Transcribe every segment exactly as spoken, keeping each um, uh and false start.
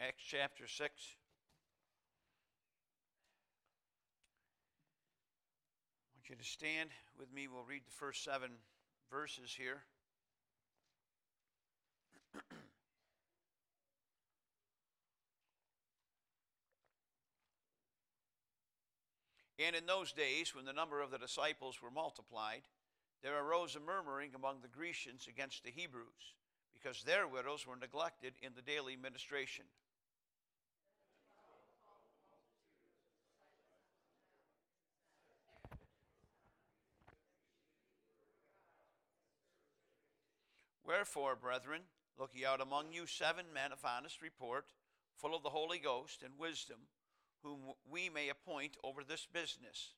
Acts chapter six. I want you to stand with me. We'll read the first seven verses here. And in those days, when the number of the disciples were multiplied, there arose a murmuring among the Grecians against the Hebrews, because their widows were neglected in the daily ministration. Wherefore, brethren, look ye out among you seven men of honest report, full of the Holy Ghost and wisdom, whom we may appoint over this business.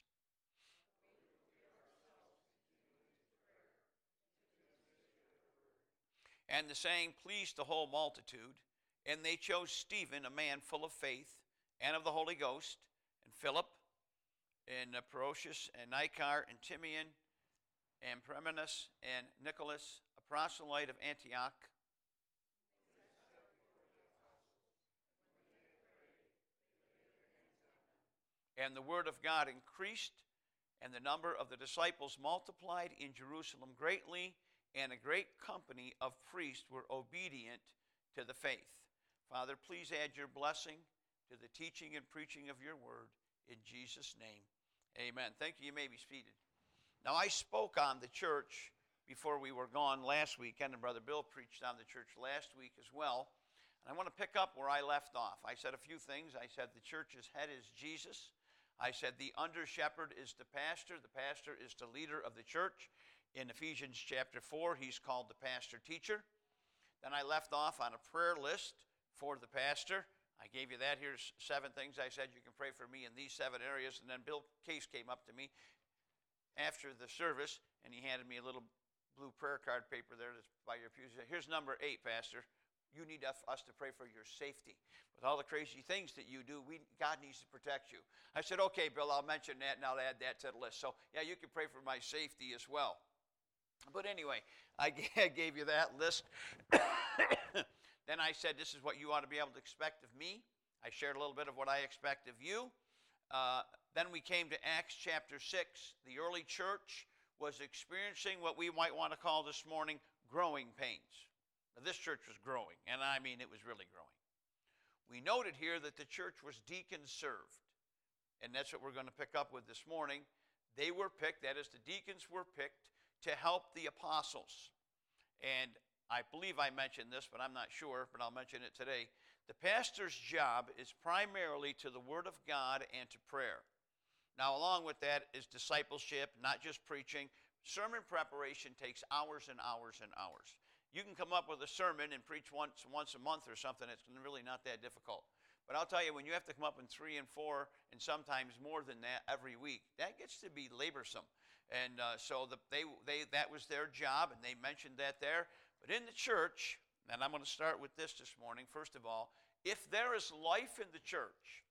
And the saying pleased the whole multitude, and they chose Stephen, a man full of faith and of the Holy Ghost, and Philip, and Prochorus, and Nicanor, and Timion, and Parmenas, and Nicholas, a proselyte of Antioch. And the word of God increased, and the number of the disciples multiplied in Jerusalem greatly, and a great company of priests were obedient to the faith. Father, please add your blessing to the teaching and preaching of your word. In Jesus' name, amen. Thank you. You may be seated. Now, I spoke on the church before we were gone last weekend, and Brother Bill preached on the church last week as well. And I want to pick up where I left off. I said a few things. I said the church's head is Jesus. I said the under-shepherd is the pastor. The pastor is the leader of the church. In Ephesians chapter four, he's called the pastor-teacher. Then I left off on a prayer list for the pastor. I gave you that. Here's seven things. I said you can pray for me in these seven areas. And then Bill Case came up to me after the service, and he handed me a little blue prayer card paper there that's by your pews. He said, here's number eight, Pastor. You need us to pray for your safety. With all the crazy things that you do, we, God needs to protect you. I said, okay, Bill, I'll mention that, and I'll add that to the list. So, yeah, you can pray for my safety as well. But anyway, I gave you that list. Then I said, this is what you ought to be able to expect of me. I shared a little bit of what I expect of you. Uh, then we came to Acts chapter six. The early church was experiencing what we might want to call this morning growing pains. Now, this church was growing, and I mean it was really growing. We noted here that the church was deacon served, and that's what we're going to pick up with this morning. They were picked, that is, the deacons were picked to help the apostles. And I believe I mentioned this, but I'm not sure, but I'll mention it today. The pastor's job is primarily to the Word of God and to prayer. Now, along with that is discipleship, not just preaching. Sermon preparation takes hours and hours and hours. You can come up with a sermon and preach once, once a month or something. It's really not that difficult. But I'll tell you, when you have to come up in three and four and sometimes more than that every week, that gets to be laborsome. And uh, so the, they, they, that was their job, and they mentioned that there. But in the church, and I'm going to start with this this morning, first of all, if there is life in the church,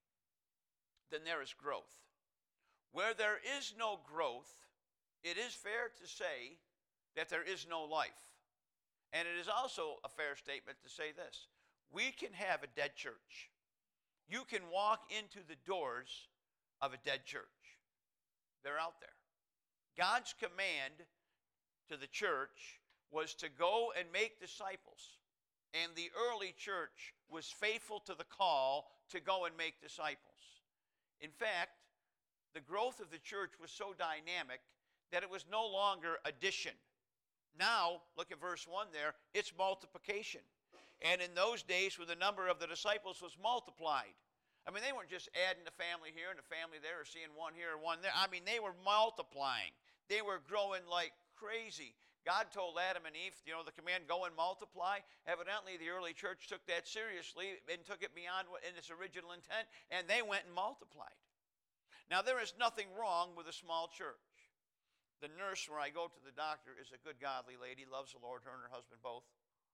then there is growth. Where there is no growth, it is fair to say that there is no life. And it is also a fair statement to say this. We can have a dead church. You can walk into the doors of a dead church. They're out there. God's command to the church was to go and make disciples. And the early church was faithful to the call to go and make disciples. In fact, the growth of the church was so dynamic that it was no longer addition. Now, look at verse one there, it's multiplication. And in those days, when the number of the disciples was multiplied, I mean, they weren't just adding a family here and a family there or seeing one here or one there. I mean, they were multiplying. They were growing like crazy. God told Adam and Eve, you know, the command, go and multiply. Evidently, the early church took that seriously and took it beyond what in its original intent, and they went and multiplied. Now, there is nothing wrong with a small church. The nurse where I go to the doctor is a good, godly lady, loves the Lord, her and her husband both.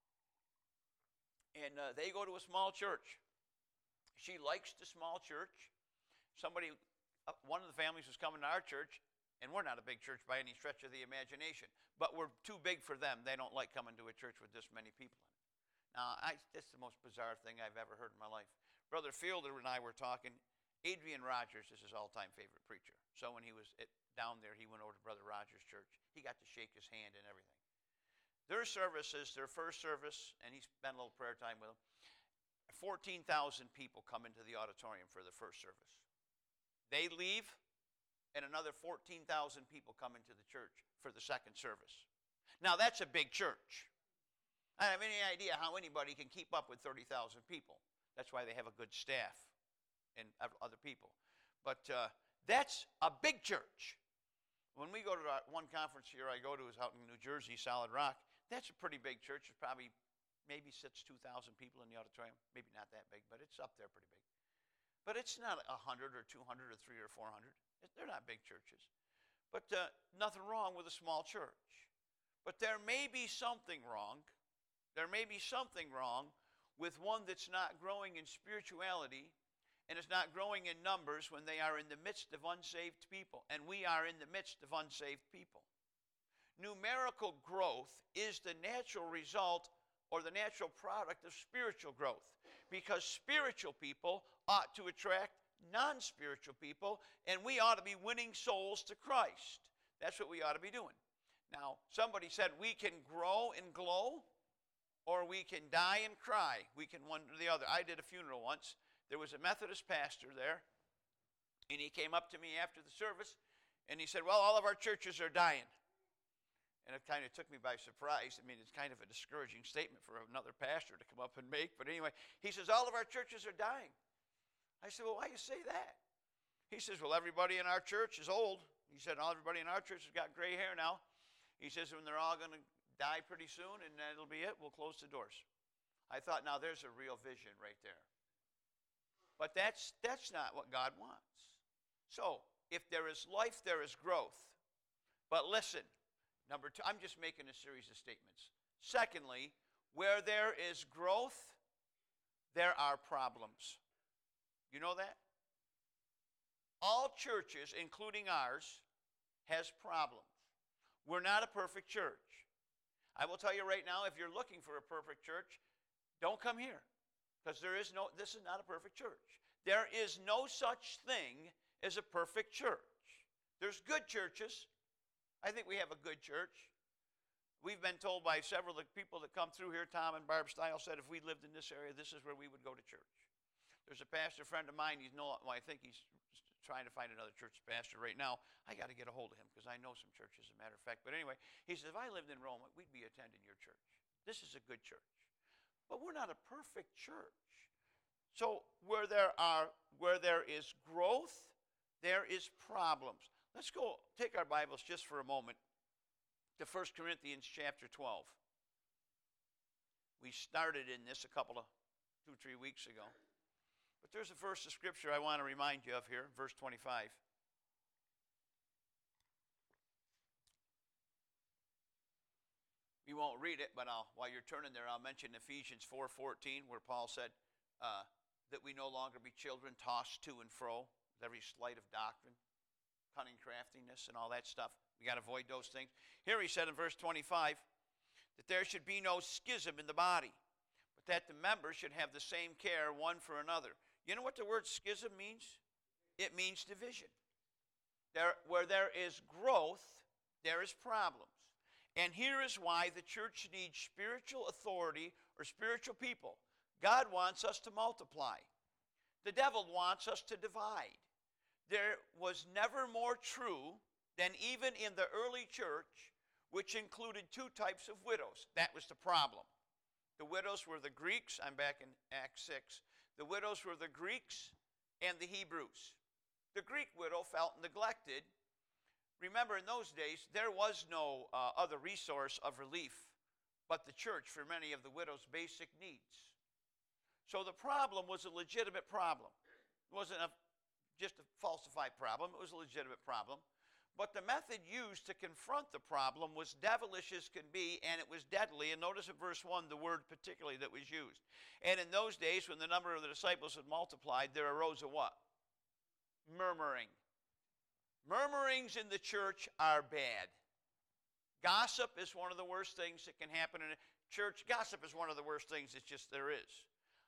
And uh, they go to a small church. She likes the small church. Somebody, uh, one of the families was coming to our church, and we're not a big church by any stretch of the imagination, but we're too big for them. They don't like coming to a church with this many people in it. Now, I, that's the most bizarre thing I've ever heard in my life. Brother Fielder and I were talking. Adrian Rogers is his all-time favorite preacher. So when he was at, down there, he went over to Brother Rogers' church. He got to shake his hand and everything. Their services, their first service, and he spent a little prayer time with them, fourteen thousand people come into the auditorium for the first service. They leave, and another fourteen thousand people come into the church for the second service. Now, that's a big church. I don't have any idea how anybody can keep up with thirty thousand people. That's why they have a good staff and other people. But uh, that's a big church. When we go to our, one conference here I go to is out in New Jersey, Solid Rock. That's a pretty big church. It's probably maybe sits two thousand people in the auditorium. Maybe not that big, but it's up there pretty big. But it's not one hundred or two hundred or three or four hundred. They're not big churches. But uh, nothing wrong with a small church. But there may be something wrong. There may be something wrong with one that's not growing in spirituality and is not growing in numbers when they are in the midst of unsaved people. And we are in the midst of unsaved people. Numerical growth is the natural result or the natural product of spiritual growth, because spiritual people ought to attract non-spiritual people, and we ought to be winning souls to Christ. That's what we ought to be doing. Now, somebody said we can grow and glow, or we can die and cry. We can one or the other. I did a funeral once. There was a Methodist pastor there, and he came up to me after the service, and he said, well, all of our churches are dying. And it kind of took me by surprise. I mean, it's kind of a discouraging statement for another pastor to come up and make. But anyway, he says, all of our churches are dying. I said, well, why do you say that? He says, well, everybody in our church is old. He said, all everybody in our church has got gray hair now. He says, when they're all going to die pretty soon, and that'll be it, we'll close the doors. I thought, now there's a real vision right there. But that's, that's not what God wants. So, if there is life, there is growth. But listen, number two, I'm just making a series of statements. Secondly, where there is growth, there are problems. You know that? All churches, including ours, has problems. We're not a perfect church. I will tell you right now, if you're looking for a perfect church, don't come here. Because there is no, this is not a perfect church. There is no such thing as a perfect church. There's good churches. I think we have a good church. We've been told by several of the people that come through here, Tom and Barb Stiles said if we lived in this area, this is where we would go to church. There's a pastor friend of mine, he's no, well, I think he's trying to find another church pastor right now. I got to get a hold of him because I know some churches, as a matter of fact. But anyway, he says, if I lived in Rome, we'd be attending your church. This is a good church. But we're not a perfect church. So where there are, where there is growth, there is problems. Let's go take our Bibles just for a moment to First Corinthians chapter twelve. We started in this a couple of, two, three weeks ago. But there's a verse of Scripture I want to remind you of here, verse twenty-five. We won't read it, but I'll, while you're turning there, I'll mention Ephesians four fourteen, where Paul said uh, that we no longer be children tossed to and fro with every sleight of doctrine, cunning craftiness, and all that stuff. We got to avoid those things. Here he said in verse twenty-five that there should be no schism in the body, but that the members should have the same care one for another. You know what the word schism means? It means division. There, where there is growth, there is problems. And here is why the church needs spiritual authority or spiritual people. God wants us to multiply. The devil wants us to divide. There was never more true than even in the early church, which included two types of widows. That was the problem. The widows were the Greeks. I'm back in Acts six. The widows were the Greeks and the Hebrews. The Greek widow felt neglected. Remember, in those days, there was no uh, other resource of relief but the church for many of the widow's basic needs. So the problem was a legitimate problem. It wasn't a, just a falsified problem. It was a legitimate problem. But the method used to confront the problem was devilish as can be, and it was deadly. And notice in verse one the word particularly that was used. And in those days, when the number of the disciples had multiplied, there arose a what? Murmuring. Murmurings in the church are bad. Gossip is one of the worst things that can happen in a church. Gossip is one of the worst things that just there is.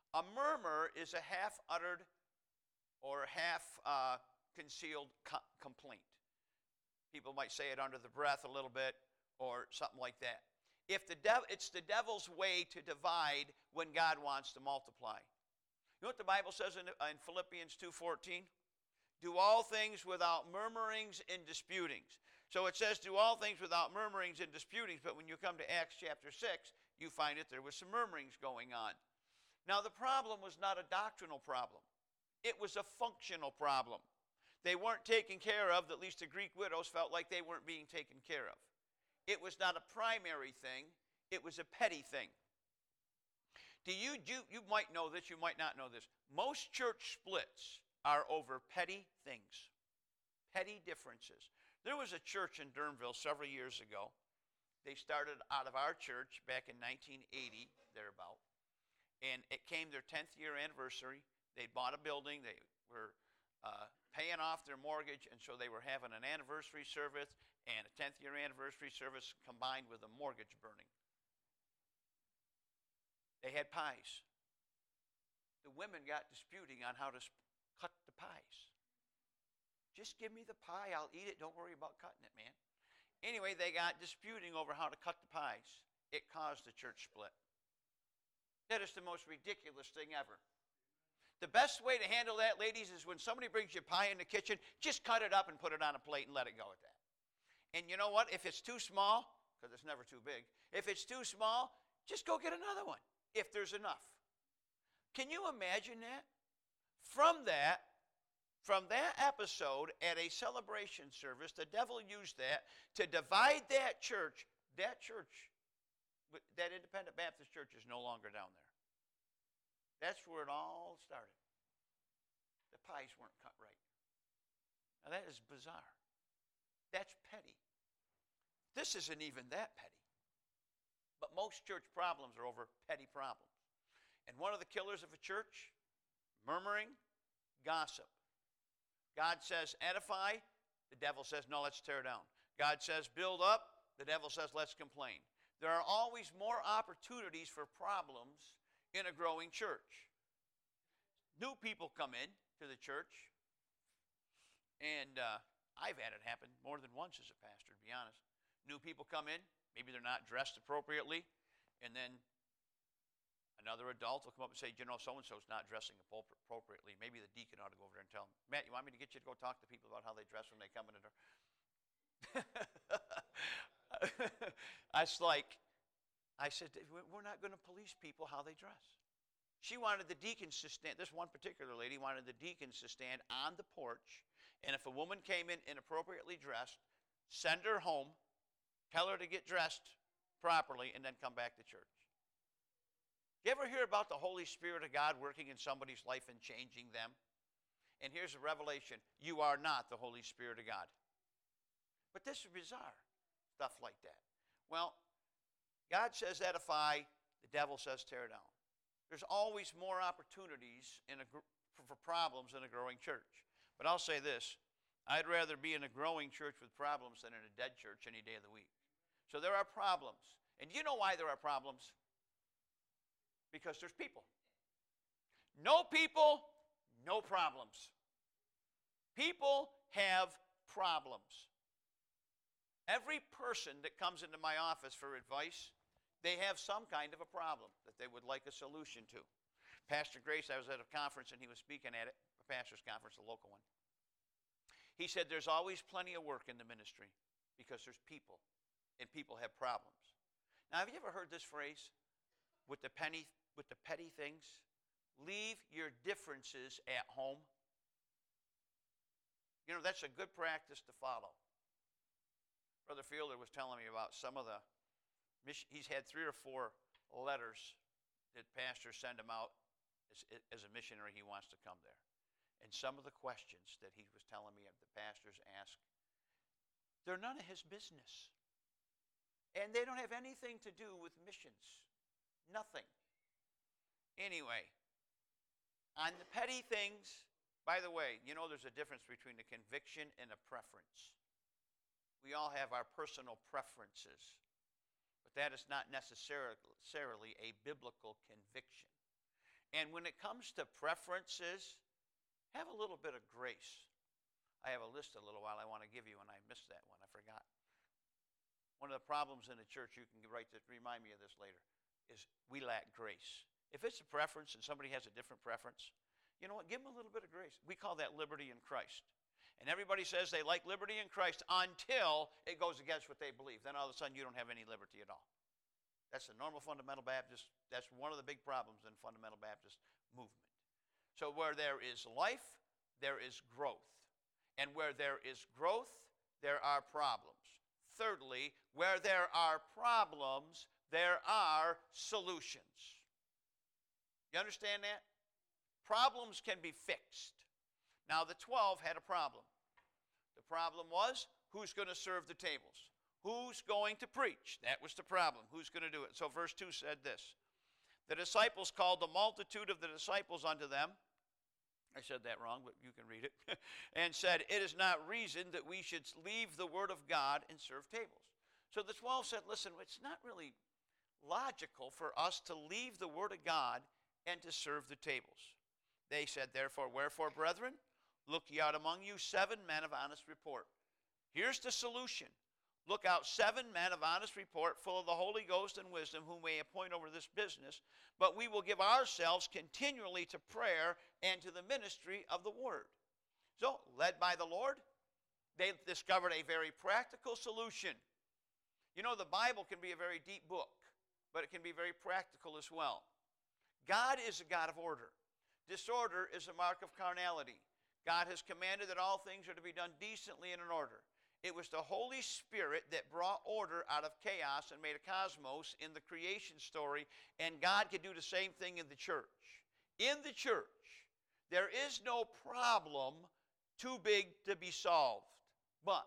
A murmur is a half-uttered or half-concealed uh, co- complaint. People might say it under the breath a little bit or something like that. If the dev- it's the devil's way to divide when God wants to multiply. You know what the Bible says in, in Philippians two fourteen? Do all things without murmurings and disputings. So it says do all things without murmurings and disputings, but when you come to Acts chapter six, you find that there was some murmurings going on. Now the problem was not a doctrinal problem. It was a functional problem. They weren't taken care of, at least the Greek widows felt like they weren't being taken care of. It was not a primary thing, it was a petty thing. Do you, you, you might know this, you might not know this. Most church splits are over petty things, petty differences. There was a church in Durnville several years ago. They started out of our church back in nineteen eighty, thereabout. And it came their tenth year anniversary. They bought a building. They were uh, paying off their mortgage, and so they were having an anniversary service and a tenth year anniversary service combined with a mortgage burning. They had pies. The women got disputing on how to sp- cut the pies. Just give me the pie, I'll eat it. Don't worry about cutting it, man. Anyway, they got disputing over how to cut the pies. It caused a church split. That is the most ridiculous thing ever. The best way to handle that, ladies, is when somebody brings you pie in the kitchen, just cut it up and put it on a plate and let it go at that. And you know what? If it's too small, because it's never too big, if it's too small, just go get another one, if there's enough. Can you imagine that? From that, from that episode at a celebration service, the devil used that to divide that church. That church, that Independent Baptist church is no longer down there. That's where it all started. The pies weren't cut right. Now that is bizarre. That's petty. This isn't even that petty. But most church problems are over petty problems. And one of the killers of a church, murmuring, gossip. God says edify, the devil says no, let's tear down. God says build up, the devil says let's complain. There are always more opportunities for problems in a growing church. New people come in to the church, and uh, I've had it happen more than once as a pastor, to be honest. New people come in, maybe they're not dressed appropriately, and then another adult will come up and say, you know, so-and-so's not dressing appropriately. Maybe the deacon ought to go over there and tell them, Matt, you want me to get you to go talk to people about how they dress when they come in the door? I was like, I said, we're not going to police people how they dress. She wanted the deacons to stand, this one particular lady wanted the deacons to stand on the porch, and if a woman came in inappropriately dressed, send her home, tell her to get dressed properly, and then come back to church. You ever hear about the Holy Spirit of God working in somebody's life and changing them? And here's a revelation. You are not the Holy Spirit of God. But this is bizarre, stuff like that. Well, God says edify, the devil says tear down. There's always more opportunities in a gr- for problems in a growing church. But I'll say this, I'd rather be in a growing church with problems than in a dead church any day of the week. So there are problems. And do you know why there are problems? Because there's people. No people, no problems. People have problems. Every person that comes into my office for advice, they have some kind of a problem that they would like a solution to. Pastor Grace, I was at a conference and he was speaking at it, a pastor's conference, a local one. He said there's always plenty of work in the ministry because there's people and people have problems. Now, have you ever heard this phrase with the penny, with the petty things? Leave your differences at home. You know, that's a good practice to follow. Brother Fielder was telling me about some of the he's had three or four letters that pastors send him out as, as a missionary. He wants to come there. And some of the questions that he was telling me the pastors ask, they're none of his business. And they don't have anything to do with missions. Nothing. Anyway, on the petty things, by the way, you know there's a difference between a conviction and a preference. We all have our personal preferences. But that is not necessarily a biblical conviction. And when it comes to preferences, have a little bit of grace. I have a list a little while I want to give you, and I missed that one. I forgot. One of the problems in the church, you can write this, remind me of this later, is we lack grace. If it's a preference and somebody has a different preference, you know what? Give them a little bit of grace. We call that liberty in Christ. And everybody says they like liberty in Christ until it goes against what they believe. Then all of a sudden you don't have any liberty at all. That's the normal fundamental Baptist. That's one of the big problems in fundamental Baptist movement. So where there is life, there is growth. And where there is growth, there are problems. Thirdly, where there are problems, there are solutions. You understand that? Problems can be fixed. Now, the twelve had a problem. The problem was, who's going to serve the tables? Who's going to preach? That was the problem. Who's going to do it? So verse two said this. The disciples called the multitude of the disciples unto them. I said that wrong, but you can read it. And said, it is not reason that we should leave the word of God and serve tables. So the twelve said, listen, it's not really logical for us to leave the word of God and to serve the tables. They said, therefore, wherefore, brethren, look ye out among you seven men of honest report. Here's the solution. Look out seven men of honest report, full of the Holy Ghost and wisdom, whom we appoint over this business. But we will give ourselves continually to prayer and to the ministry of the word. So, led by the Lord, they discovered a very practical solution. You know, the Bible can be a very deep book, but it can be very practical as well. God is a God of order. Disorder is a mark of carnality. God has commanded that all things are to be done decently and in order. It was the Holy Spirit that brought order out of chaos and made a cosmos in the creation story, and God could do the same thing in the church. In the church, there is no problem too big to be solved, but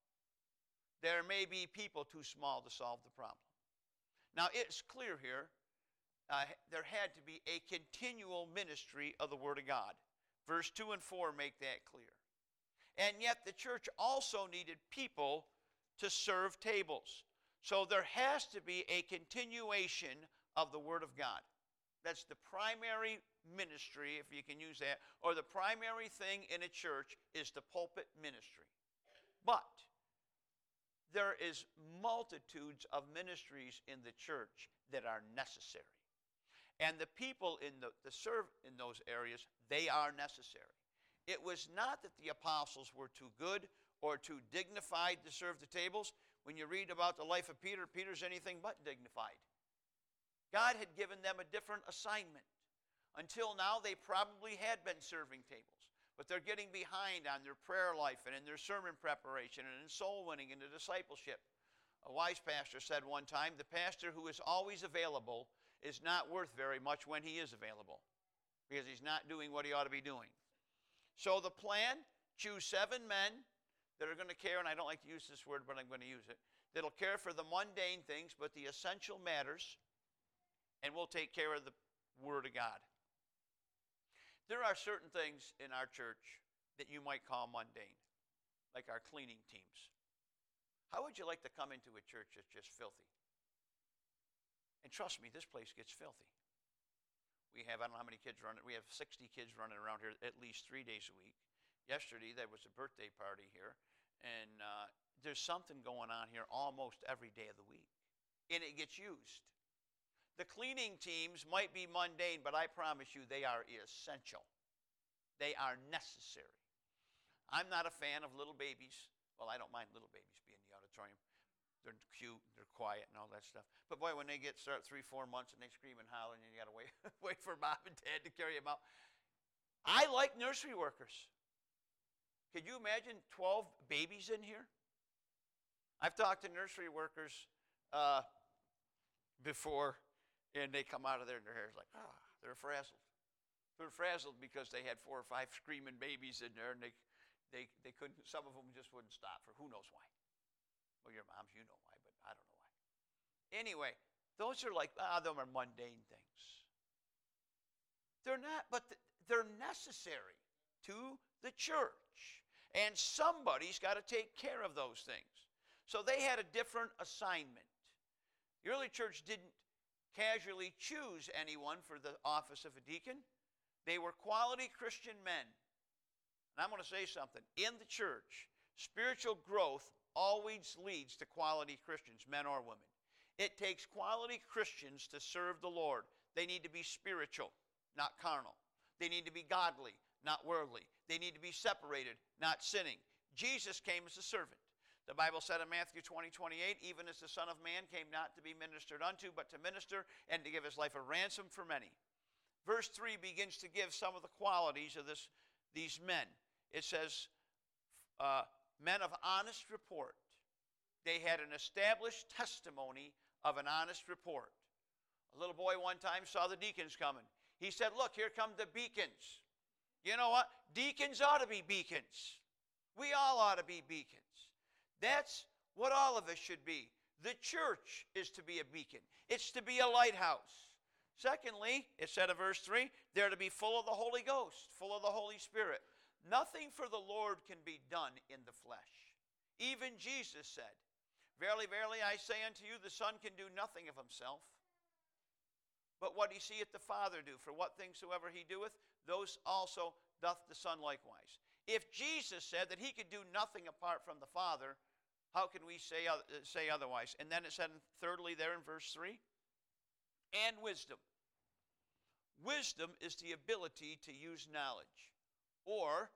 there may be people too small to solve the problem. Now, it's clear here, uh, there had to be a continual ministry of the Word of God. Verse two and four make that clear. And yet the church also needed people to serve tables. So there has to be a continuation of the Word of God. That's the primary ministry, if you can use that, or the primary thing in a church is the pulpit ministry. But there is multitudes of ministries in the church that are necessary. And the people in the, the serve in those areas, they are necessary. It was not that the apostles were too good or too dignified to serve the tables. When you read about the life of Peter, Peter's anything but dignified. God had given them a different assignment. Until now, they probably had been serving tables. But they're getting behind on their prayer life and in their sermon preparation and in soul winning and in discipleship. A wise pastor said one time, the pastor who is always available is not worth very much when he is available, because he's not doing what he ought to be doing. So the plan, choose seven men that are going to care, and I don't like to use this word, but I'm going to use it, that'll care for the mundane things, but the essential matters, and we'll take care of the Word of God. There are certain things in our church that you might call mundane, like our cleaning teams. How would you like to come into a church that's just filthy? And trust me, this place gets filthy. We have, I don't know how many kids running, we have sixty kids running around here at least three days a week. Yesterday, there was a birthday party here, and uh, there's something going on here almost every day of the week, and it gets used. The cleaning teams might be mundane, but I promise you they are essential. They are necessary. I'm not a fan of little babies. Well, I don't mind little babies being in the auditorium. They're cute, they're quiet and all that stuff. But boy, when they get start three, four months and they scream and holler and you got to wait, wait for mom and dad to carry them out. I like nursery workers. Could you imagine twelve babies in here? I've talked to nursery workers uh, before, and they come out of there and their hair's like, ah, they're frazzled. They're frazzled because they had four or five screaming babies in there, and they, they, they couldn't, some of them just wouldn't stop for who knows why. Well, your moms, you know why, but I don't know why. Anyway, those are like, ah, them are mundane things. They're not, but they're necessary to the church. And somebody's got to take care of those things. So they had a different assignment. The early church didn't casually choose anyone for the office of a deacon. They were quality Christian men. And I'm going to say something. In the church, spiritual growth always leads to quality Christians, men or women. It takes quality Christians to serve the Lord. They need to be spiritual, not carnal. They need to be godly, not worldly. They need to be separated, not sinning. Jesus came as a servant. The Bible said in Matthew twenty, twenty-eight, even as the Son of Man came not to be ministered unto, but to minister and to give his life a ransom for many. Verse three begins to give some of the qualities of this, these men. It says, uh, men of honest report. They had an established testimony of an honest report. A little boy one time saw the deacons coming. He said, look, here come the beacons. You know what? Deacons ought to be beacons. We all ought to be beacons. That's what all of us should be. The church is to be a beacon. It's to be a lighthouse. Secondly, it said in verse three, they're to be full of the Holy Ghost, full of the Holy Spirit. Nothing for the Lord can be done in the flesh. Even Jesus said, verily, verily, I say unto you, the Son can do nothing of himself, but what he seeth the Father do. For what things soever he doeth, those also doth the Son likewise. If Jesus said that he could do nothing apart from the Father, how can we say, uh, say otherwise? And then it said, thirdly, there in verse three, and wisdom. Wisdom is the ability to use knowledge, or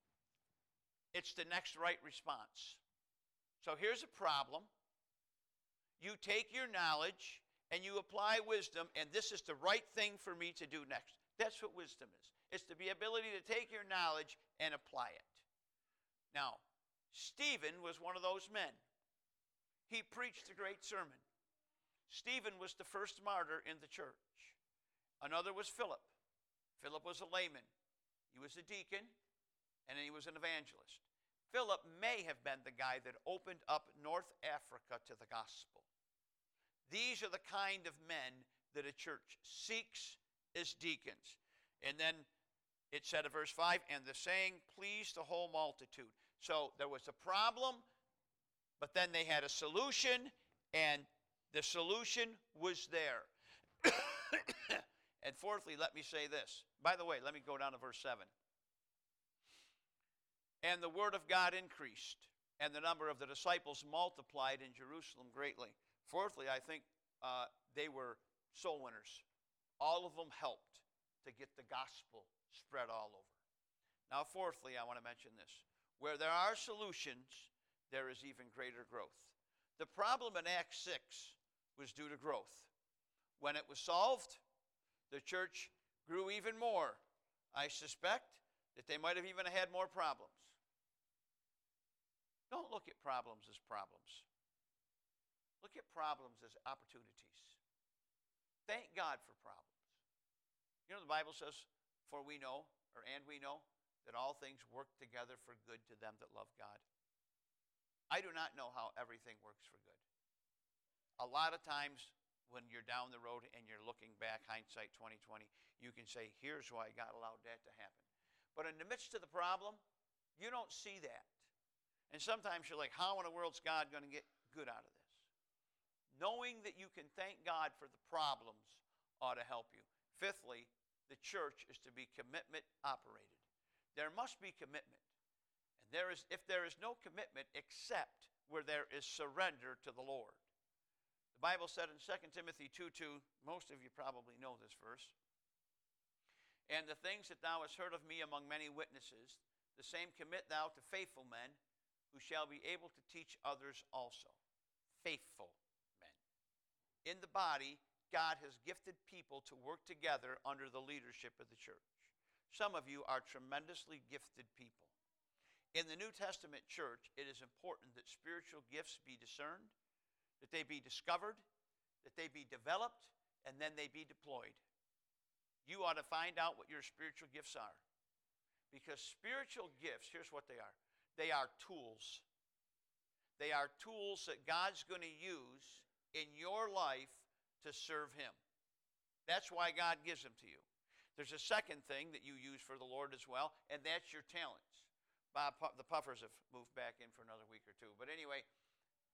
it's the next right response. So here's a problem. You take your knowledge and you apply wisdom, and this is the right thing for me to do next. That's what wisdom is. It's the ability to take your knowledge and apply it. Now, Stephen was one of those men. He preached a great sermon. Stephen was the first martyr in the church. Another was Philip. Philip was a layman. He was a deacon, and he was an evangelist. Philip may have been the guy that opened up North Africa to the gospel. These are the kind of men that a church seeks as deacons. And then it said in verse five, and the saying pleased the whole multitude. So there was a problem, but then they had a solution, and the solution was there. And fourthly, let me say this. By the way, let me go down to verse seven. And the word of God increased, and the number of the disciples multiplied in Jerusalem greatly. Fourthly, I think uh, they were soul winners. All of them helped to get the gospel spread all over. Now, fourthly, I want to mention this. Where there are solutions, there is even greater growth. The problem in Acts six was due to growth. When it was solved, the church grew even more. I suspect that they might have even had more problems. Don't look at problems as problems. Look at problems as opportunities. Thank God for problems. You know, the Bible says, for we know, or and we know, that all things work together for good to them that love God. I do not know how everything works for good. A lot of times when you're down the road and you're looking back, hindsight twenty twenty, you can say, here's why God allowed that to happen. But in the midst of the problem, you don't see that. And sometimes you're like, how in the world is God going to get good out of this? Knowing that you can thank God for the problems ought to help you. Fifthly, the church is to be commitment operated. There must be commitment. And there is, if there is no commitment except where there is surrender to the Lord. The Bible said in Second Timothy two two, most of you probably know this verse, and the things that thou hast heard of me among many witnesses, the same commit thou to faithful men, who shall be able to teach others also. Faithful men. In the body, God has gifted people to work together under the leadership of the church. Some of you are tremendously gifted people. In the New Testament church, it is important that spiritual gifts be discerned, that they be discovered, that they be developed, and then they be deployed. You ought to find out what your spiritual gifts are. Because spiritual gifts, here's what they are. They are tools. They are tools that God's going to use in your life to serve him. That's why God gives them to you. There's a second thing that you use for the Lord as well, and that's your talents. Bob, the Puffers have moved back in for another week or two. But anyway,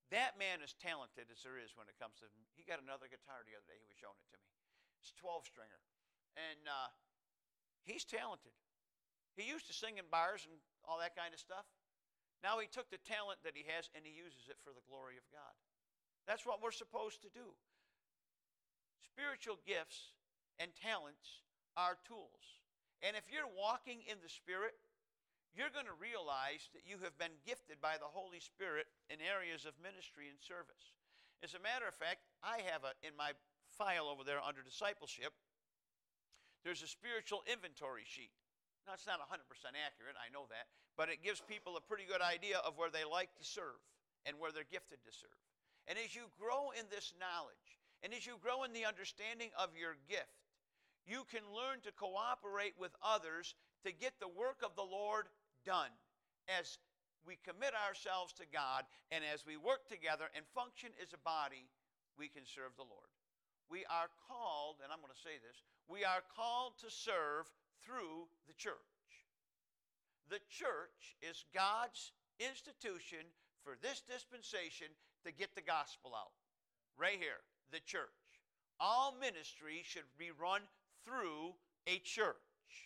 That man is talented as there is when it comes to, he got another guitar the other day. He was showing it to me. It's a twelve stringer. And uh, he's talented. He used to sing in bars and all that kind of stuff. Now he took the talent that he has and he uses it for the glory of God. That's what we're supposed to do. Spiritual gifts and talents are tools. And if you're walking in the Spirit, you're going to realize that you have been gifted by the Holy Spirit in areas of ministry and service. As a matter of fact, I have a, in my file over there under discipleship, there's a spiritual inventory sheet. Now, it's not one hundred percent accurate, I know that, but it gives people a pretty good idea of where they like to serve and where they're gifted to serve. And as you grow in this knowledge, and as you grow in the understanding of your gift, you can learn to cooperate with others to get the work of the Lord done as we commit ourselves to God, and as we work together and function as a body, we can serve the Lord. We are called, and I'm going to say this, we are called to serve through the church. The church is God's institution for this dispensation to get the gospel out. Right here, the church. All ministry should be run through a church.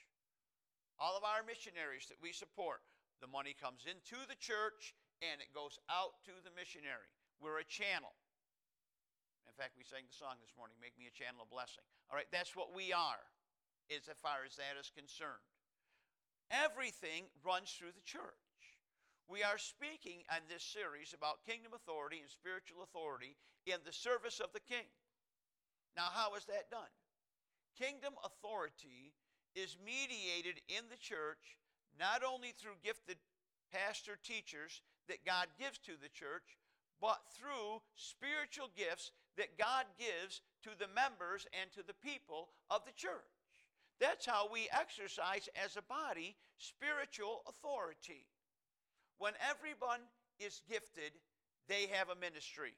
All of our missionaries that we support, the money comes into the church and it goes out to the missionary. We're a channel. In fact, we sang the song this morning, Make Me a Channel of Blessing. All right, that's what we are, as far as that is concerned. Everything runs through the church. We are speaking on this series about kingdom authority and spiritual authority in the service of the king. Now, how is that done? Kingdom authority is mediated in the church not only through gifted pastor teachers that God gives to the church, but through spiritual gifts that God gives to the members and to the people of the church. That's how we exercise as a body spiritual authority. When everyone is gifted, they have a ministry.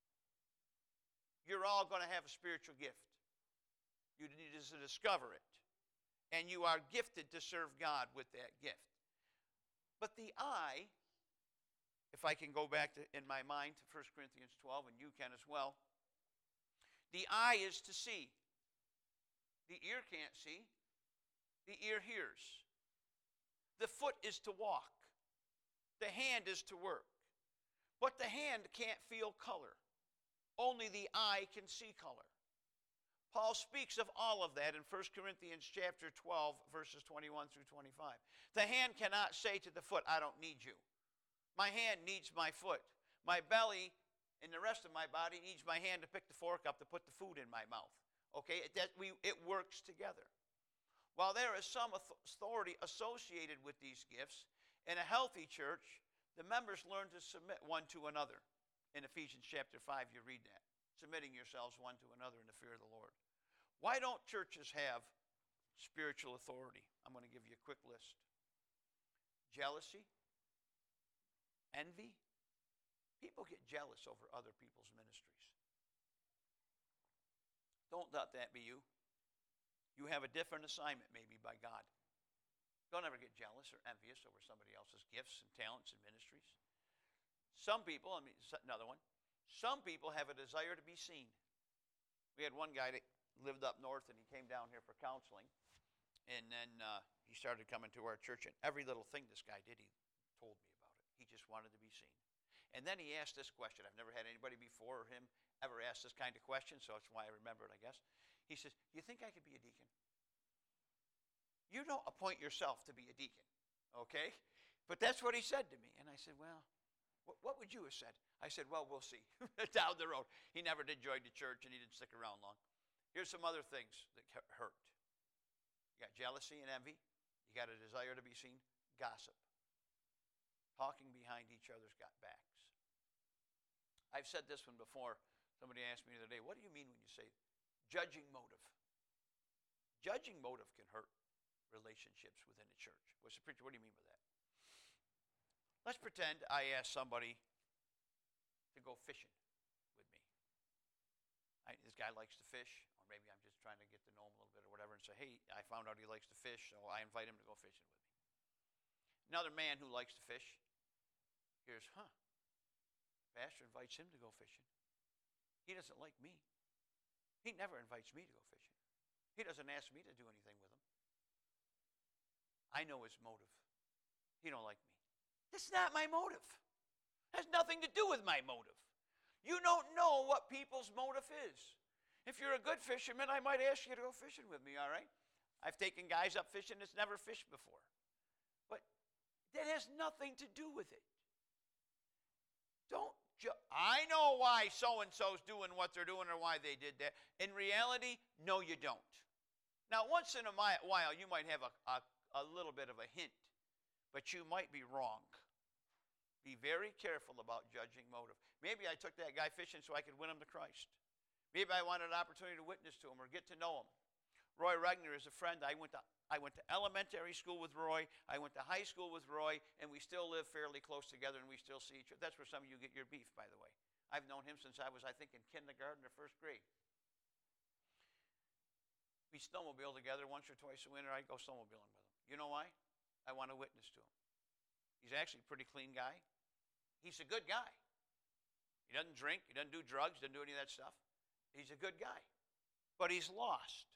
You're all going to have a spiritual gift. You need to discover it. And you are gifted to serve God with that gift. But the eye, if I can go back to, in my mind to First Corinthians twelve, and you can as well, the eye is to see. The ear can't see. The ear hears. The foot is to walk. The hand is to work. But the hand can't feel color. Only the eye can see color. Paul speaks of all of that in First Corinthians chapter twelve, verses twenty-one through twenty-five. The hand cannot say to the foot, I don't need you. My hand needs my foot. My belly and the rest of my body needs my hand to pick the fork up to put the food in my mouth. Okay, it, that we, it works together. While there is some authority associated with these gifts, in a healthy church, the members learn to submit one to another. In Ephesians chapter five, you read that. Submitting yourselves one to another in the fear of the Lord. Why don't churches have spiritual authority? I'm going to give you a quick list. Jealousy, envy. People get jealous over other people's ministries. Don't let that be you. You have a different assignment maybe by God. Don't ever get jealous or envious over somebody else's gifts and talents and ministries. Some people, I mean, another one, some people have a desire to be seen. We had one guy that lived up north, and he came down here for counseling, and then uh, he started coming to our church, and every little thing this guy did, he told me about it. He just wanted to be seen. And then he asked this question. I've never had anybody before or him ever ask this kind of question, so that's why I remember it, I guess. He says, you think I could be a deacon? You don't appoint yourself to be a deacon, okay? But that's what he said to me. And I said, well, what would you have said? I said, well, we'll see. Down the road. He never did join the church, and he didn't stick around long. Here's some other things that hurt. You got jealousy and envy. You got a desire to be seen. Gossip. Talking behind each other's got backs. I've said this one before. Somebody asked me the other day, what do you mean when you say judging motive? Judging motive can hurt relationships within a church. What's the preacher? What do you mean by that? Let's pretend I ask somebody to go fishing with me. I, this guy likes to fish, or maybe I'm just trying to get to know him a little bit or whatever, and say, hey, I found out he likes to fish, so I invite him to go fishing with me. Another man who likes to fish hears, huh, Pastor invites him to go fishing. He doesn't like me. He never invites me to go fishing. He doesn't ask me to do anything with him. I know his motive. He don't like me. That's not my motive. It has nothing to do with my motive. You don't know what people's motive is. If you're a good fisherman, I might ask you to go fishing with me, all right? I've taken guys up fishing that's never fished before. But that has nothing to do with it. Don't ju- I know why so-and-so's doing what they're doing or why they did that. In reality, no, you don't. Now, once in a while, you might have a, a, a little bit of a hint, but you might be wrong. Be very careful about judging motive. Maybe I took that guy fishing so I could win him to Christ. Maybe I wanted an opportunity to witness to him or get to know him. Roy Regner is a friend. I went to I went to elementary school with Roy. I went to high school with Roy, and we still live fairly close together, and we still see each other. That's where some of you get your beef, by the way. I've known him since I was, I think, in kindergarten or first grade. We snowmobile together once or twice a winter. I'd go snowmobiling with him. You know why? I want to witness to him. He's actually a pretty clean guy. He's a good guy. He doesn't drink. He doesn't do drugs. Doesn't do any of that stuff. He's a good guy. But he's lost.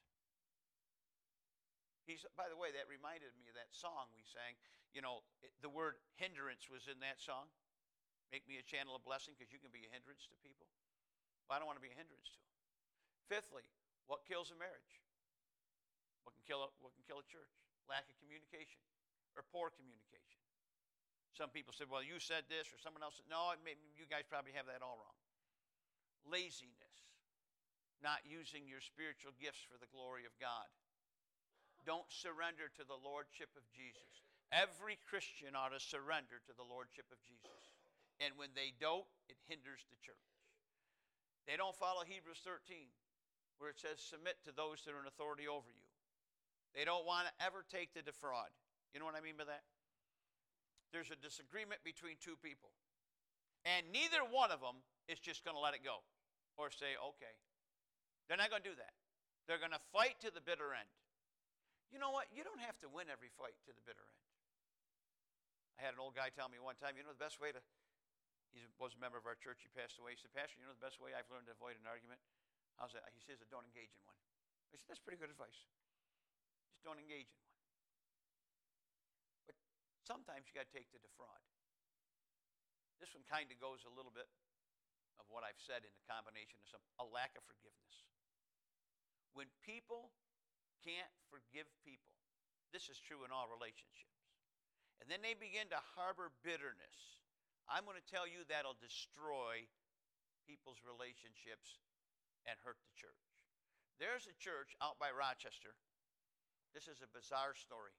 He's, by the way, that reminded me of that song we sang. You know, it, the word hindrance was in that song. Make me a channel of blessing, because you can be a hindrance to people. But I don't want to be a hindrance to them. Fifthly, what kills a marriage? What can kill a, what can kill a church? Lack of communication or poor communication. Some people said, well, you said this, or someone else said, no, maybe you guys probably have that all wrong. Laziness, not using your spiritual gifts for the glory of God. Don't surrender to the lordship of Jesus. Every Christian ought to surrender to the lordship of Jesus. And when they don't, it hinders the church. They don't follow Hebrews thirteen, where it says, submit to those that are in authority over you. They don't want to ever take the defraud. You know what I mean by that? There's a disagreement between two people. And neither one of them is just going to let it go or say, okay. They're not going to do that. They're going to fight to the bitter end. You know what? You don't have to win every fight to the bitter end. I had an old guy tell me one time, you know the best way to, he was a member of our church, he passed away. He said, Pastor, you know the best way I've learned to avoid an argument? How's that? He says, don't engage in one. I said, that's pretty good advice. Just don't engage in one. But sometimes you got to take the defraud. This one kind of goes a little bit of what I've said in the combination of some, a lack of forgiveness. When people can't forgive people, this is true in all relationships, and then they begin to harbor bitterness, I'm going to tell you that'll destroy people's relationships and hurt the church. There's a church out by Rochester. This is a bizarre story,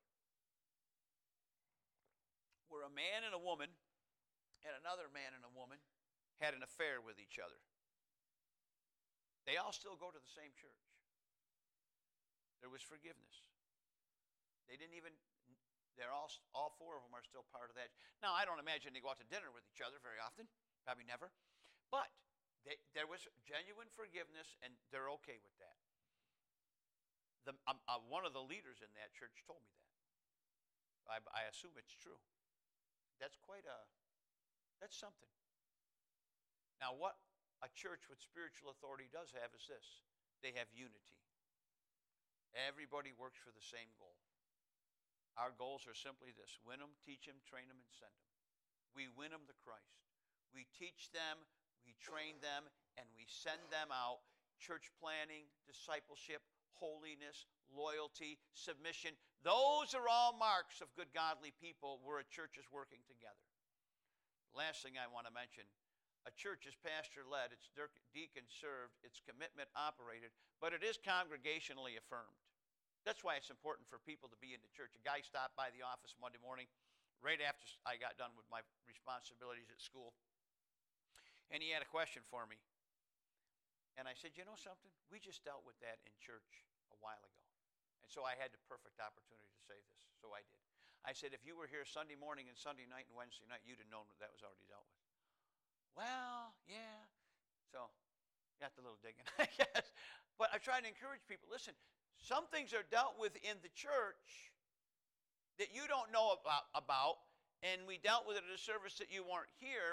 where a man and a woman and another man and a woman had an affair with each other. They all still go to the same church. There was forgiveness. They didn't even, they're all, all four of them are still part of that. Now, I don't imagine they go out to dinner with each other very often, probably never. But they, there was genuine forgiveness, and they're okay with that. The, um, uh, one of the leaders in that church told me that. I, I assume it's true. That's quite a, that's something. Now, what a church with spiritual authority does have is this. They have unity. Everybody works for the same goal. Our goals are simply this: win them, teach them, train them, and send them. We win them to Christ. We teach them, we train them, and we send them out. Church planning, discipleship, holiness, loyalty, submission. Those are all marks of good, godly people where a church is working together. Last thing I want to mention, a church is pastor-led, it's deacon-served, it's commitment-operated, but it is congregationally affirmed. That's why it's important for people to be in the church. A guy stopped by the office Monday morning, right after I got done with my responsibilities at school, and he had a question for me. And I said, you know something? We just dealt with that in church a while ago. And so I had the perfect opportunity to say this, so I did. I said, if you were here Sunday morning and Sunday night and Wednesday night, you'd have known that that was already dealt with. Well, yeah. So, got the little digging, I guess. But I try to encourage people, listen, some things are dealt with in the church that you don't know about, about, and we dealt with it at a service that you weren't here,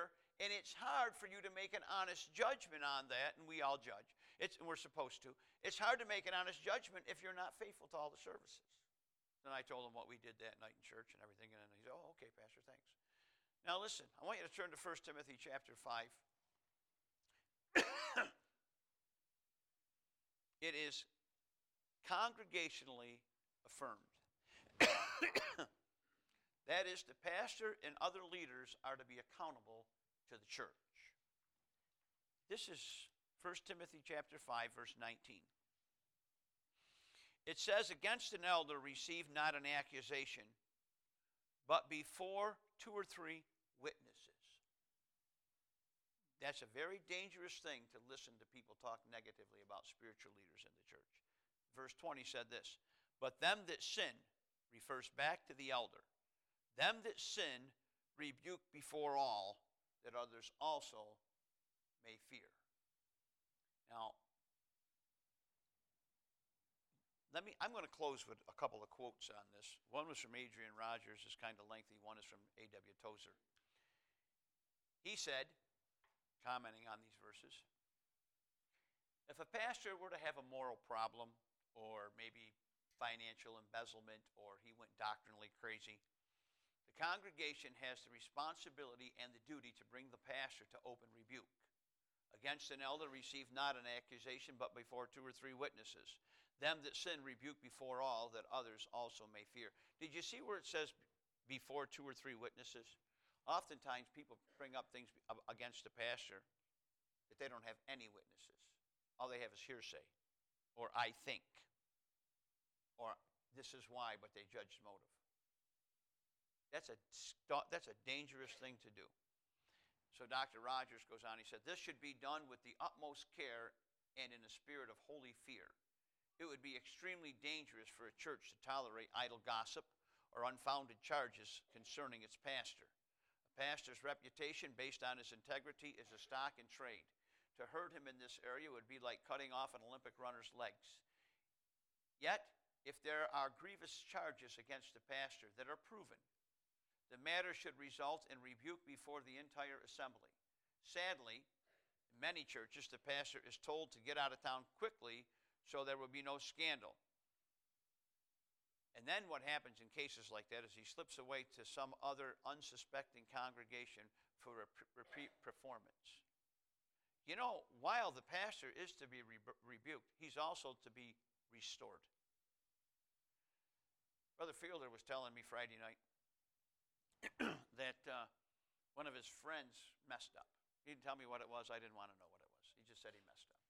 And it's hard for you to make an honest judgment on that, and we all judge. It's, and we're supposed to. It's hard to make an honest judgment if you're not faithful to all the services. And I told him what we did that night in church and everything, and he said, oh, okay, Pastor, thanks. Now listen, I want you to turn to First Timothy chapter five. It is congregationally affirmed. That is, the pastor and other leaders are to be accountable to the church. This is First Timothy chapter five, verse nineteen. It says, against an elder receive not an accusation, but before two or three witnesses. That's a very dangerous thing to listen to people talk negatively about spiritual leaders in the church. Verse twenty said this, but them that sin, refers back to the elder, them that sin rebuke before all, that others also may fear. Now, let me, I'm going to close with a couple of quotes on this. One was from Adrian Rogers, it's kind of lengthy. One is from A W Tozer. He said, commenting on these verses, if a pastor were to have a moral problem, or maybe financial embezzlement, or he went doctrinally crazy, the congregation has the responsibility and the duty to bring the pastor to open rebuke. Against an elder receive not an accusation, but before two or three witnesses. Them that sin rebuke before all, that others also may fear. Did you see where it says before two or three witnesses? Oftentimes people bring up things against the pastor that they don't have any witnesses. All they have is hearsay, or I think, or this is why, but they judge motive. That's a, that's a dangerous thing to do. So Doctor Rogers goes on, he said, this should be done with the utmost care and in a spirit of holy fear. It would be extremely dangerous for a church to tolerate idle gossip or unfounded charges concerning its pastor. A pastor's reputation based on his integrity is a stock in trade. To hurt him in this area would be like cutting off an Olympic runner's legs. Yet, if there are grievous charges against the pastor that are proven, the matter should result in rebuke before the entire assembly. Sadly, in many churches, the pastor is told to get out of town quickly so there will be no scandal. And then what happens in cases like that is he slips away to some other unsuspecting congregation for a repeat performance. You know, while the pastor is to be re- rebuked, he's also to be restored. Brother Fielder was telling me Friday night that uh, one of his friends messed up. He didn't tell me what it was. I didn't want to know what it was. He just said he messed up.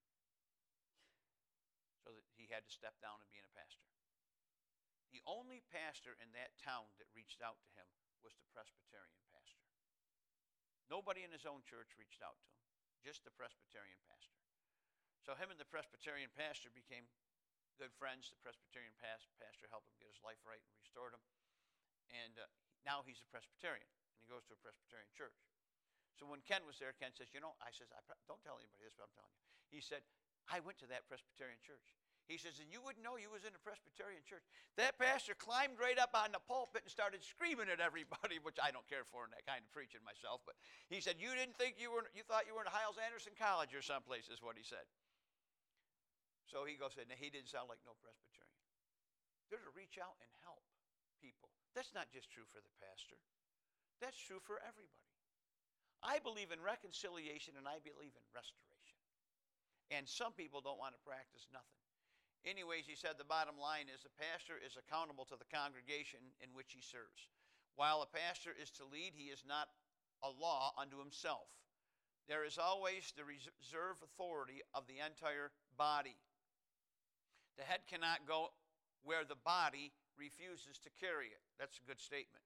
So that he had to step down and being a pastor. The only pastor in that town that reached out to him was the Presbyterian pastor. Nobody in his own church reached out to him, just the Presbyterian pastor. So him and the Presbyterian pastor became good friends. The Presbyterian past, pastor helped him get his life right and restored him. And uh, now he's a Presbyterian, and he goes to a Presbyterian church. So when Ken was there, Ken says, you know, I says, I, don't tell anybody this, but I'm telling you. He said, I went to that Presbyterian church. He says, and you wouldn't know you was in a Presbyterian church. That pastor climbed right up on the pulpit and started screaming at everybody, which I don't care for in that kind of preaching myself. But he said, you didn't think you were, you thought you were in Hiles Anderson College or someplace, is what he said. So he goes, and he didn't sound like no Presbyterian. They're to reach out and help people. That's not just true for the pastor. That's true for everybody. I believe in reconciliation and I believe in restoration. And some people don't want to practice nothing. Anyways, he said the bottom line is the pastor is accountable to the congregation in which he serves. While a pastor is to lead, he is not a law unto himself. There is always the reserve authority of the entire body. The head cannot go where the body refuses to carry it. That's a good statement.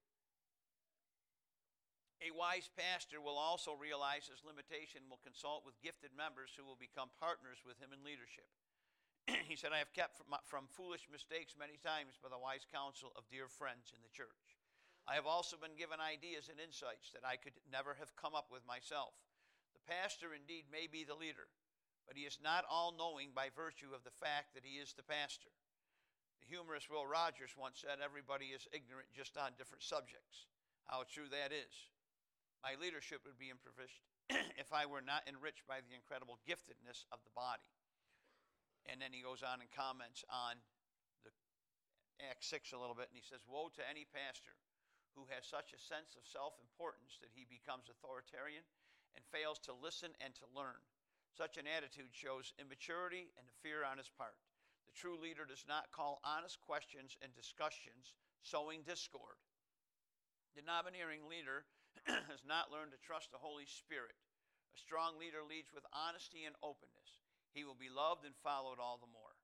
A wise pastor will also realize his limitation and will consult with gifted members who will become partners with him in leadership. He said, I have kept from, from foolish mistakes many times by the wise counsel of dear friends in the church. I have also been given ideas and insights that I could never have come up with myself. The pastor indeed may be the leader, but he is not all-knowing by virtue of the fact that he is the pastor. The humorist Will Rogers once said, everybody is ignorant just on different subjects. How true that is. My leadership would be improvised, if I were not enriched by the incredible giftedness of the body. And then he goes on and comments on the Acts six a little bit, and he says, woe to any pastor who has such a sense of self-importance that he becomes authoritarian and fails to listen and to learn. Such an attitude shows immaturity and fear on his part. The true leader does not call honest questions and discussions, sowing discord. The domineering leader has not learned to trust the Holy Spirit. A strong leader leads with honesty and openness. He will be loved and followed all the more.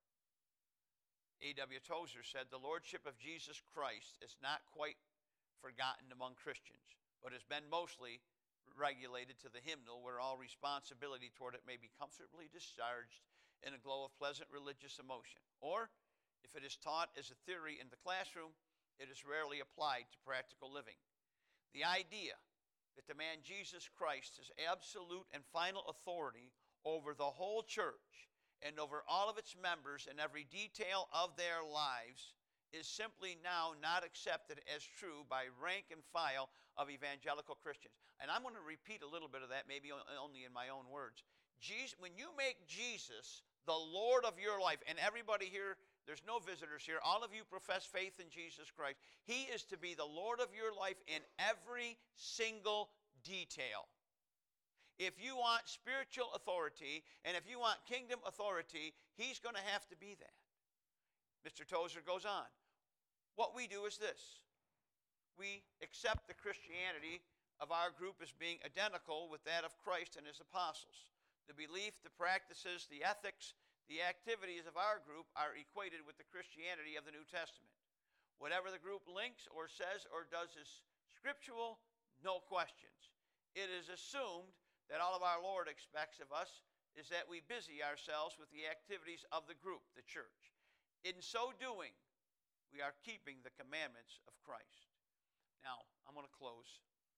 A W Tozer said, the lordship of Jesus Christ is not quite forgotten among Christians, but has been mostly regulated to the hymnal, where all responsibility toward it may be comfortably discharged in a glow of pleasant religious emotion. Or, if it is taught as a theory in the classroom, it is rarely applied to practical living. The idea that the man Jesus Christ is absolute and final authority over the whole church and over all of its members and every detail of their lives is simply now not accepted as true by rank and file of evangelical Christians. And I'm going to repeat a little bit of that, maybe only in my own words. Jesus, when you make Jesus the Lord of your life, and everybody here, there's no visitors here, all of you profess faith in Jesus Christ, he is to be the Lord of your life in every single detail. If you want spiritual authority, and if you want kingdom authority, he's going to have to be that. Mister Tozer goes on. What we do is this. We accept the Christianity of our group as being identical with that of Christ and his apostles. The belief, the practices, the ethics, the activities of our group are equated with the Christianity of the New Testament. Whatever the group links or says or does is scriptural, no questions. It is assumed that all of our Lord expects of us is that we busy ourselves with the activities of the group, the church. In so doing, we are keeping the commandments of Christ. Now, I'm going to close.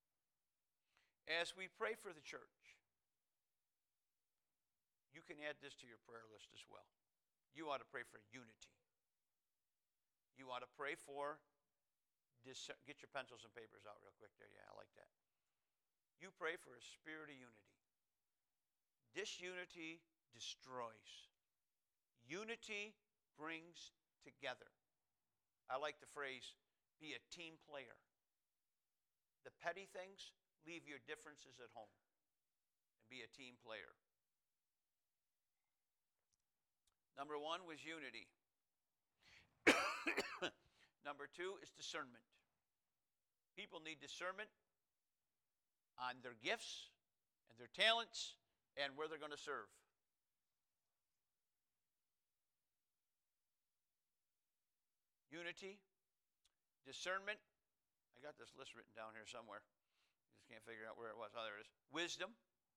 As we pray for the church, you can add this to your prayer list as well. You ought to pray for unity. You ought to pray for, dis- get your pencils and papers out real quick there. Yeah, I like that. You pray for a spirit of unity. Disunity destroys. Unity brings together. I like the phrase, be a team player. The petty things, leave your differences at home and be a team player. Number one was unity. Number two is discernment. People need discernment on their gifts and their talents and where they're going to serve. Unity, discernment. I got this list written down here somewhere. Just can't figure out where it was. Oh, there it is. Wisdom.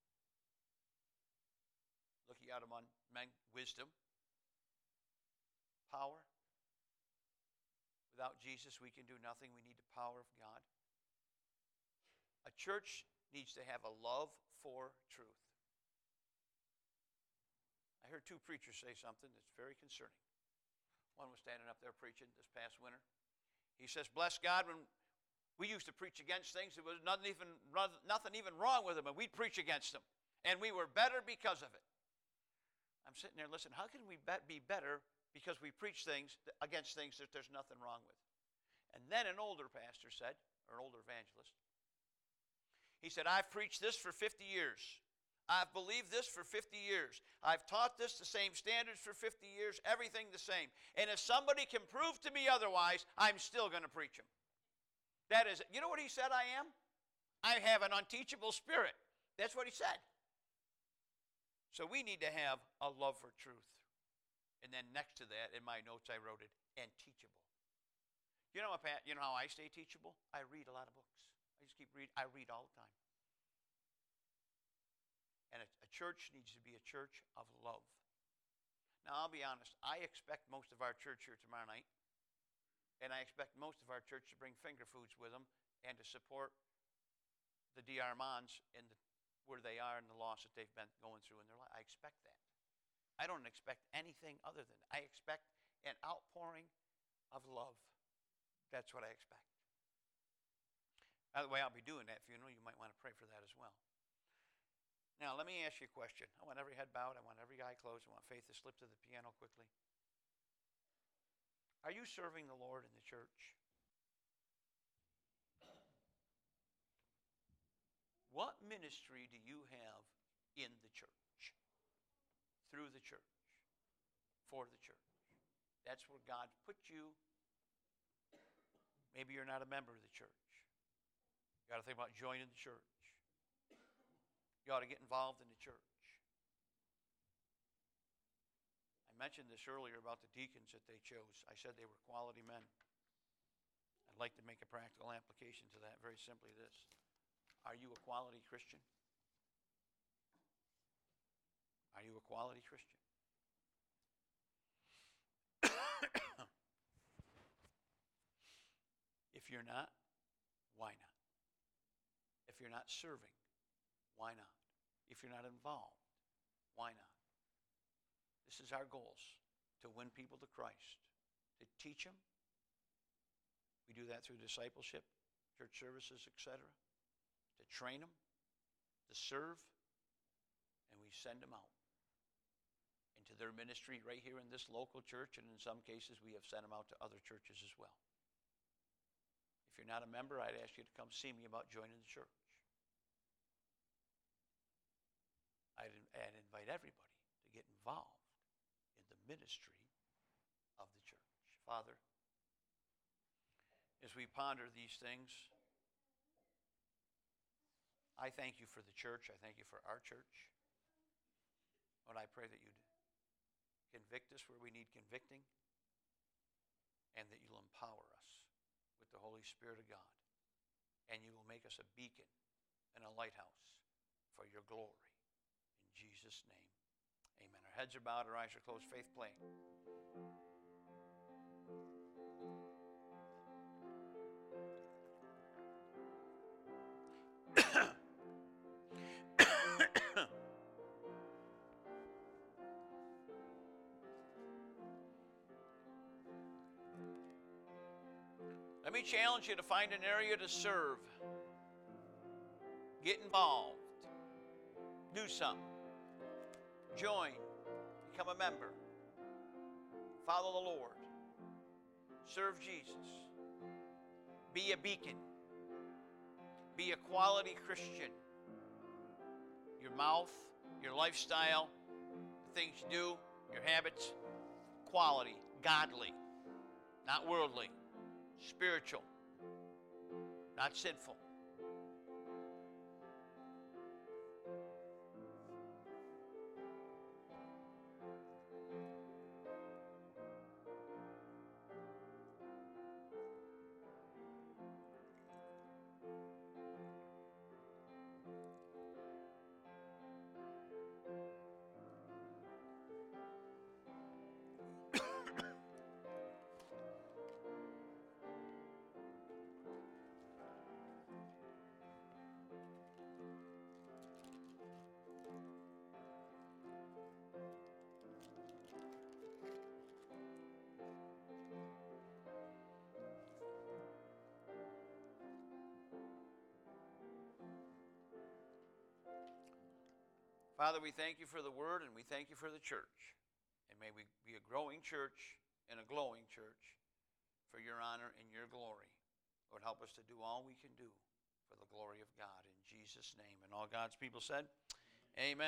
Look ye out among men, wisdom. Power. Without Jesus, we can do nothing. We need the power of God. A church needs to have a love for truth. I heard two preachers say something that's very concerning. One was standing up there preaching this past winter. He says, bless God, when we used to preach against things, there was nothing even, nothing even wrong with them, and we'd preach against them. And we were better because of it. I'm sitting there listening, how can we be better because we preach things against things that there's nothing wrong with? And then an older pastor said, or an older evangelist, he said, I've preached this for fifty years. I've believed this for fifty years. I've taught this the same standards for fifty years, everything the same. And if somebody can prove to me otherwise, I'm still going to preach them. That is, you know what he said I am? I have an unteachable spirit. That's what he said. So we need to have a love for truth. And then next to that, in my notes, I wrote it, and teachable. You know, Pat, you know how I stay teachable? I read a lot of books. I just keep reading. I read all the time. And a, a church needs to be a church of love. Now, I'll be honest. I expect most of our church here tomorrow night, and I expect most of our church to bring finger foods with them and to support the D R Mons in the, where they are and the loss that they've been going through in their life. I expect that. I don't expect anything other than that. I expect an outpouring of love. That's what I expect. By the way, I'll be doing that funeral. You might want to pray for that as well. Now, let me ask you a question. I want every head bowed. I want every eye closed. I want Faith to slip to the piano quickly. Are you serving the Lord in the church? What ministry do you have in the church? Through the church? For the church? That's where God put you. Maybe you're not a member of the church. You got to think about joining the church. You ought to get involved in the church. I mentioned this earlier about the deacons that they chose. I said they were quality men. I'd like to make a practical application to that. Very simply this. Are you a quality Christian? Are you a quality Christian? If you're not, why not? If you're not serving, why not? If you're not involved, why not? This is our goals, to win people to Christ, to teach them. We do that through discipleship, church services, et cetera, to train them, to serve, and we send them out into their ministry right here in this local church, and in some cases we have sent them out to other churches as well. If you're not a member, I'd ask you to come see me about joining the church. I'd, I'd invite everybody to get involved in the ministry of the church. Father, as we ponder these things, I thank you for the church. I thank you for our church. Lord, I pray that you'd convict us where we need convicting, and that you'll empower us with the Holy Spirit of God, and you will make us a beacon and a lighthouse for your glory. In Jesus' name, amen. Our heads are bowed, our eyes are closed. Faith playing. Let me challenge you to find an area to serve. Get involved. Do something. Join. Become a member. Follow the Lord. Serve Jesus. Be a beacon. Be a quality Christian. Your mouth, your lifestyle, the things you do, your habits, quality, godly, not worldly. Spiritual, not sinful. Father, we thank you for the word, and we thank you for the church. And may we be a growing church and a glowing church for your honor and your glory. Lord, help us to do all we can do for the glory of God. In Jesus' name. And all God's people said, amen.